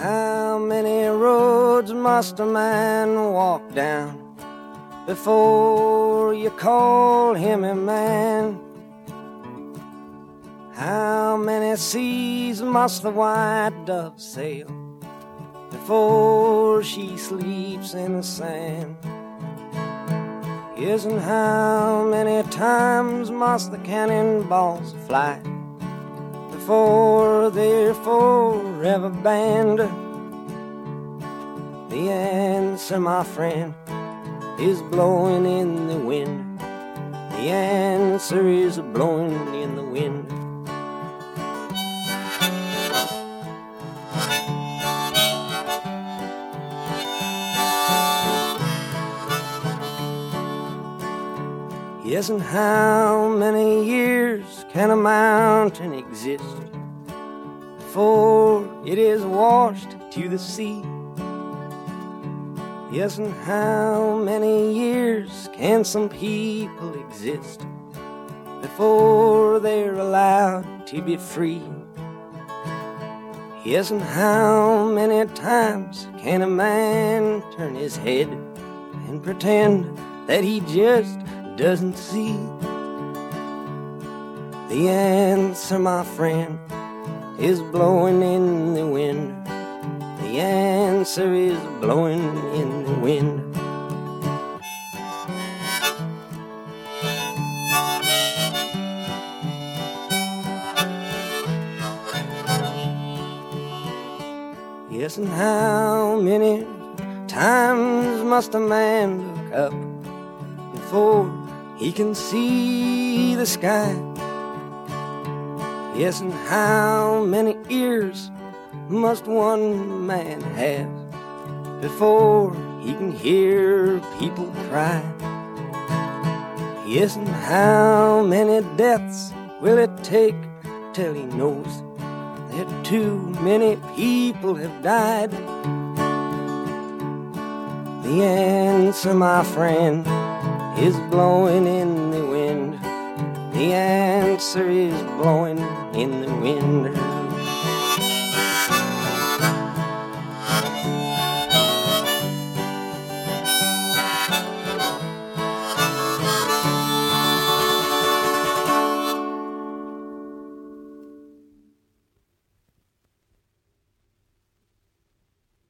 How many roads must a man walk down before you call him a man? How many seas must the white dove sail before she sleeps in the sand? Yes, and how many times must the cannonballs fly before they're forever banned? The answer, my friend, is blowing in the wind. The answer is blowing in the wind. Yes, and how many years can a mountain exist before it is washed to the sea? Yes, and how many years can some people exist before they're allowed to be free? Yes, and how many times can a man turn his head and pretend that he just doesn't see? The answer, my friend, is blowing in the wind. The answer is blowing in the wind. Yes, and how many times must a man look up before he can see the sky? Yes, and how many ears must one man have before he can hear people cry? Yes, and how many deaths will it take till he knows that too many people have died? The answer, my friend, is blowing in the wind. The answer is blowing in the wind.